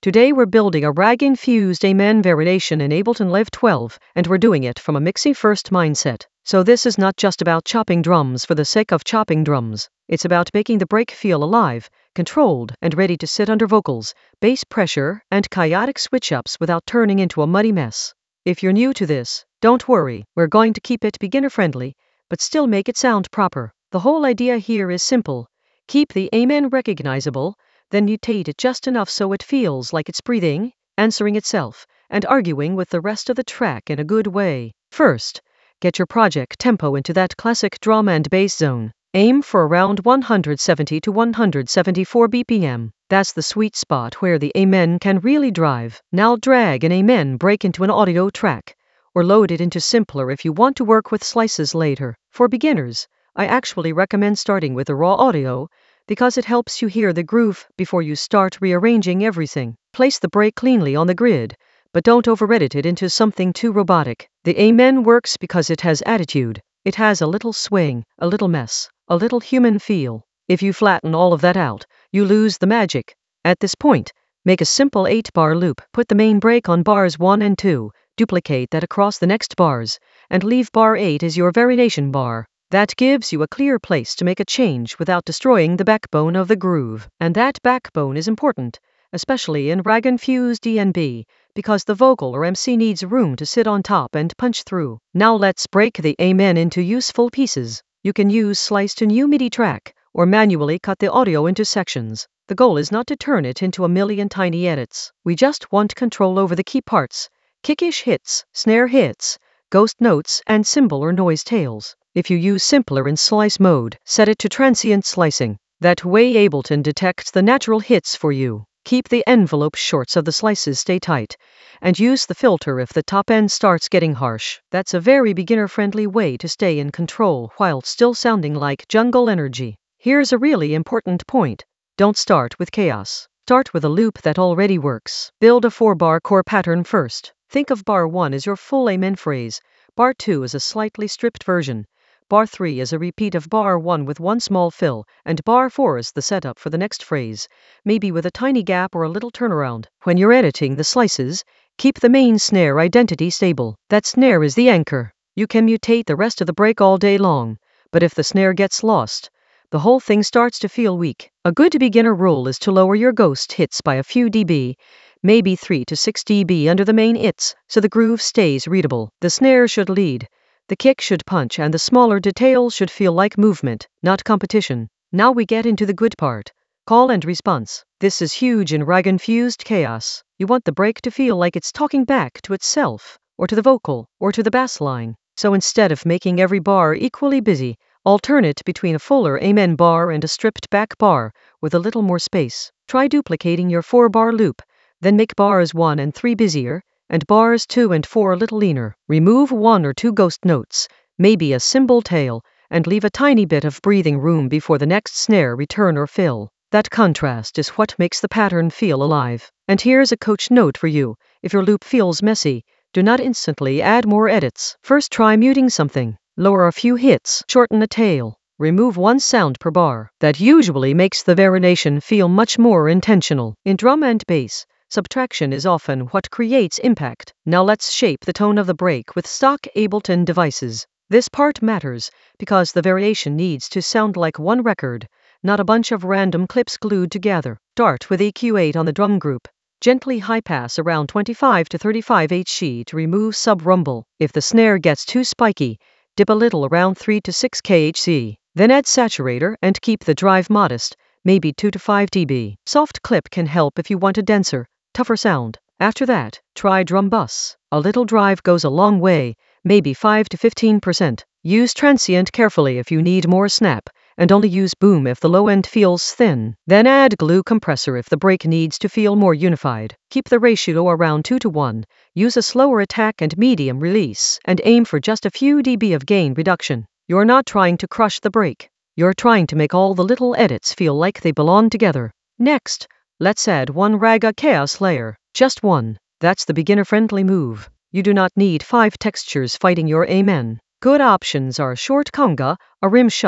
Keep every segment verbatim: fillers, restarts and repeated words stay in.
Today we're building a rag-infused Amen variation in Ableton Live twelve, and we're doing it from a mixing-first mindset. So this is not just about chopping drums for the sake of chopping drums. It's about making the break feel alive, controlled, and ready to sit under vocals, bass pressure, and chaotic switch-ups without turning into a muddy mess. If you're new to this, don't worry, we're going to keep it beginner-friendly, but still make it sound proper. The whole idea here is simple. Keep the Amen recognizable, then mutate it just enough so it feels like it's breathing, answering itself, and arguing with the rest of the track in a good way. First, get your project tempo into that classic drum and bass zone. Aim for around one hundred seventy to one hundred seventy-four B P M. That's the sweet spot where the Amen can really drive. Now drag an Amen break into an audio track, or load it into Simpler if you want to work with slices later. For beginners, I actually recommend starting with the raw audio, because it helps you hear the groove before you start rearranging everything. Place the break cleanly on the grid, but don't over-edit it into something too robotic. The Amen works because it has attitude. It has a little swing, a little mess, a little human feel. If you flatten all of that out, you lose the magic. At this point, make a simple eight-bar loop. Put the main break on bars one and two, duplicate that across the next bars, and leave bar eight as your variation bar. That gives you a clear place to make a change without destroying the backbone of the groove. And that backbone is important, especially in rag-infused D N B, because the vocal or M C needs room to sit on top and punch through. Now let's break the Amen into useful pieces. You can use Slice to New MIDI track, or manually cut the audio into sections. The goal is not to turn it into a million tiny edits. We just want control over the key parts, kickish hits, snare hits, ghost notes, and cymbal or noise tails. If you use Simpler in slice mode, set it to transient slicing. That way Ableton detects the natural hits for you. Keep the envelope short so the slices stay tight, and use the filter if the top end starts getting harsh. That's a very beginner-friendly way to stay in control while still sounding like jungle energy. Here's a really important point. Don't start with chaos. Start with a loop that already works. Build a four-bar core pattern first. Think of bar one as your full Amen phrase, bar two as a slightly stripped version, bar three is a repeat of bar one with one small fill, and bar four is the setup for the next phrase, maybe with a tiny gap or a little turnaround. When you're editing the slices, keep the main snare identity stable. That snare is the anchor. You can mutate the rest of the break all day long, but if the snare gets lost, the whole thing starts to feel weak. A good beginner rule is to lower your ghost hits by a few dB, maybe three to six dB under the main hits, so the groove stays readable. The snare should lead. The kick should punch, and the smaller details should feel like movement, not competition. Now we get into the good part. Call and response. This is huge in rag-infused chaos. You want the break to feel like it's talking back to itself, or to the vocal, or to the bass line. So instead of making every bar equally busy, alternate between a fuller Amen bar and a stripped back bar, with a little more space. Try duplicating your four-bar loop, then make bars one and three busier, and bars two and four a little leaner. Remove one or two ghost notes, maybe a cymbal tail, and leave a tiny bit of breathing room before the next snare return or fill. That contrast is what makes the pattern feel alive. And here's a coach note for you. If your loop feels messy, do not instantly add more edits. First try muting something. Lower a few hits, shorten a tail, remove one sound per bar. That usually makes the variation feel much more intentional. In drum and bass, subtraction is often what creates impact. Now let's shape the tone of the break with stock Ableton devices. This part matters because the variation needs to sound like one record, not a bunch of random clips glued together. Start with E Q eight on the drum group. Gently high pass around twenty-five to thirty-five hertz to remove sub-rumble. If the snare gets too spiky, dip a little around three to six hertz. Then add saturator and keep the drive modest, maybe two to five dB. Soft clip can help if you want a denser, tougher sound. After that, try drum bus. A little drive goes a long way, maybe five to fifteen percent. Use transient carefully if you need more snap, and only use boom if the low end feels thin. Then add glue compressor if the break needs to feel more unified. Keep the ratio around two to one. Use a slower attack and medium release, and aim for just a few dB of gain reduction. You're not trying to crush the break. You're trying to make all the little edits feel like they belong together. Next, let's add one raga chaos layer. Just one. That's the beginner-friendly move. You do not need five textures fighting your Amen. Good options are short conga, a rim shot,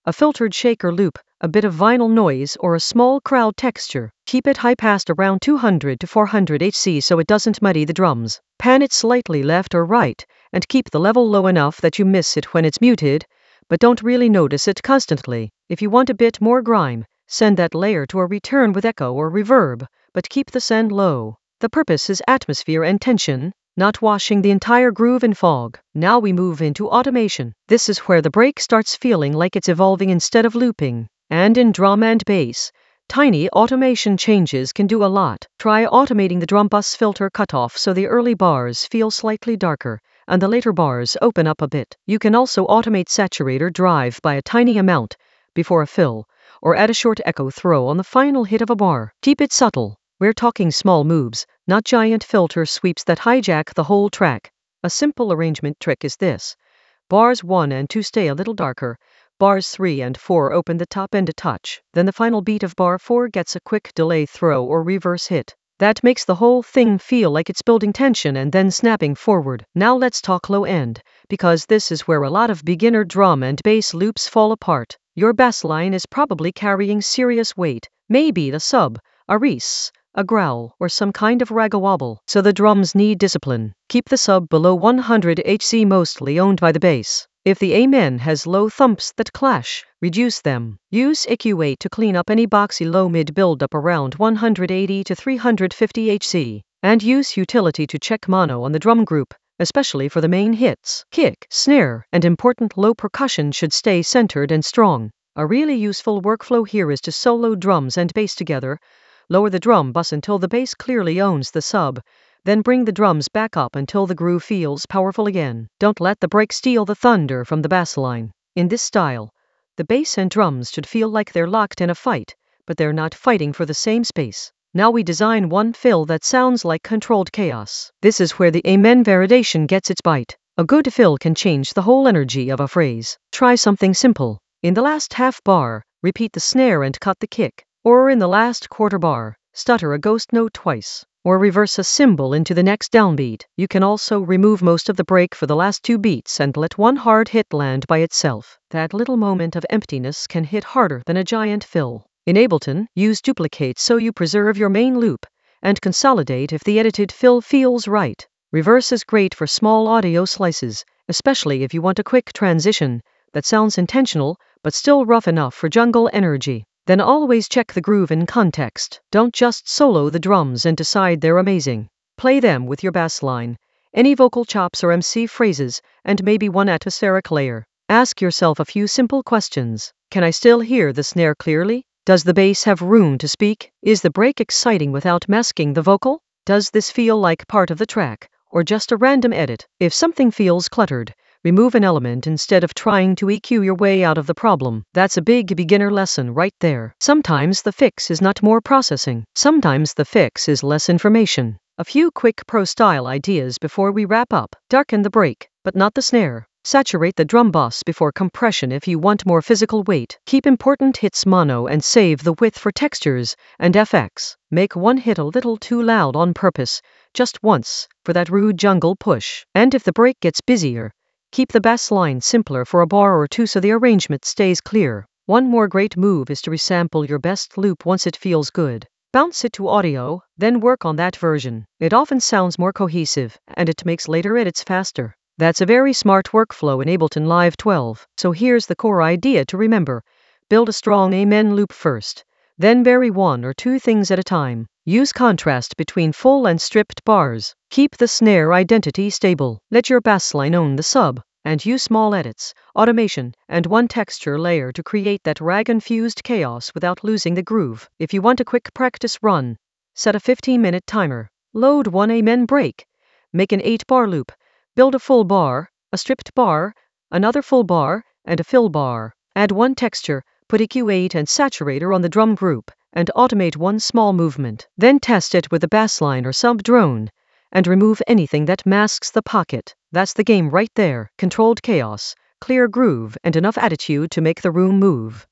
A filtered shaker loop, a bit of vinyl noise, or a small crowd texture. Keep it high past around two hundred to four hundred hertz so it doesn't muddy the drums. Pan it slightly left or right, and keep the level low enough that you miss it when it's muted, but don't really notice it constantly. If you want a bit more grime, send that layer to a return with echo or reverb, but keep the send low. The purpose is atmosphere and tension, not washing the entire groove in fog. Now we move into automation. This is where the break starts feeling like it's evolving instead of looping. And in drum and bass, tiny automation changes can do a lot. Try automating the drum bus filter cutoff so the early bars feel slightly darker, and the later bars open up a bit. You can also automate saturator drive by a tiny amount before a fill, or add a short echo throw on the final hit of a bar. Keep it subtle. We're talking small moves, not giant filter sweeps that hijack the whole track. A simple arrangement trick is this. Bars one and two stay a little darker. Bars three and four open the top end a touch. Then the final beat of bar four gets a quick delay throw or reverse hit. That makes the whole thing feel like it's building tension and then snapping forward. Now let's talk low end, because this is where a lot of beginner drum and bass loops fall apart. Your bass line is probably carrying serious weight, maybe the sub, a res, a growl, or some kind of ragga-wobble. So the drums need discipline. Keep the sub below one hundred hertz, mostly owned by the bass. If the amen has low thumps that clash, reduce them. Use E Q eight to clean up any boxy low mid buildup around one hundred eighty to three hundred fifty hertz. And use utility to check mono on the drum group, especially for the main hits. Kick, snare, and important low percussion should stay centered and strong. A really useful workflow here is to solo drums and bass together. Lower the drum bus until the bass clearly owns the sub, then bring the drums back up until the groove feels powerful again. Don't let the break steal the thunder from the bass line. In this style, the bass and drums should feel like they're locked in a fight, but they're not fighting for the same space. Now we design one fill that sounds like controlled chaos. This is where the amen variation gets its bite. A good fill can change the whole energy of a phrase. Try something simple. In the last half bar, repeat the snare and cut the kick. Or in the last quarter bar, stutter a ghost note twice, or reverse a cymbal into the next downbeat. You can also remove most of the break for the last two beats and let one hard hit land by itself. That little moment of emptiness can hit harder than a giant fill. In Ableton, use duplicate so you preserve your main loop, and consolidate if the edited fill feels right. Reverse is great for small audio slices, especially if you want a quick transition that sounds intentional but still rough enough for jungle energy. Then always check the groove in context. Don't just solo the drums and decide they're amazing. Play them with your bass line, any vocal chops or M C phrases, and maybe one atmospheric layer. Ask yourself a few simple questions. Can I still hear the snare clearly? Does the bass have room to speak? Is the break exciting without masking the vocal? Does this feel like part of the track, or just a random edit? If something feels cluttered, remove an element instead of trying to E Q your way out of the problem. That's a big beginner lesson right there. Sometimes the fix is not more processing. Sometimes the fix is less information. A few quick pro-style ideas before we wrap up. Darken the break, but not the snare. Saturate the drum bus before compression if you want more physical weight. Keep important hits mono and save the width for textures and F X. Make one hit a little too loud on purpose, just once, for that rude jungle push. And if the break gets busier, keep the bass line simpler for a bar or two so the arrangement stays clear. One more great move is to resample your best loop once it feels good. Bounce it to audio, then work on that version. It often sounds more cohesive, and it makes later edits faster. That's a very smart workflow in Ableton Live twelve. So here's the core idea to remember. Build a strong amen loop first, then vary one or two things at a time. Use contrast between full and stripped bars. Keep the snare identity stable. Let your bassline own the sub, and use small edits, automation, and one texture layer to create that rag-infused chaos without losing the groove. If you want a quick practice run, set a fifteen minute timer. Load one amen break. Make an eight bar loop. Build a full bar, a stripped bar, another full bar, and a fill bar. Add one texture, put E Q eight and saturator on the drum group, and automate one small movement. Then test it with a bassline or sub drone, and remove anything that masks the pocket. That's the game right there. Controlled chaos, clear groove, and enough attitude to make the room move.